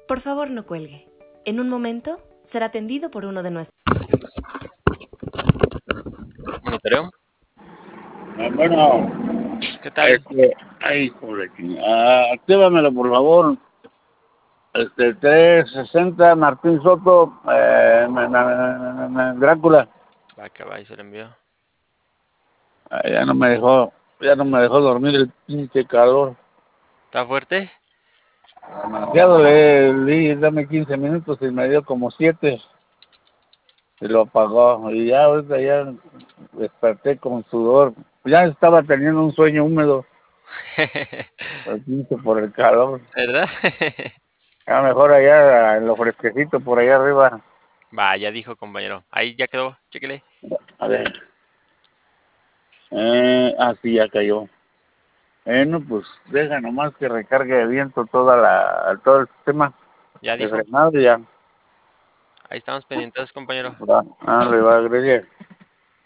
Por favor, no cuelgue. En un momento será atendido por uno de nuestros... ¿Monitoreo? Bueno, ¿Qué tal? ay, joder, actívamelo, por favor. 360 Martín Soto, Drácula. Va, que va, y se lo envió. Ya no me dejó dormir el pinche calor. ¿Está fuerte? Demasiado le di, dame 15 minutos y me dio como 7. Y lo apagó. Y ya ahorita ya desperté con sudor. Ya estaba teniendo un sueño húmedo. El pinche por el calor. ¿Verdad? A mejor allá en lo fresquecito por allá arriba. Va, ya dijo, compañero. Ahí ya quedó, chéquele. A ver. Sí, ya cayó. No, pues deja nomás que recargue de viento todo el sistema Ya de dijo. frenado y ya. Ahí estamos pendientes, compañero. Le va a agregar.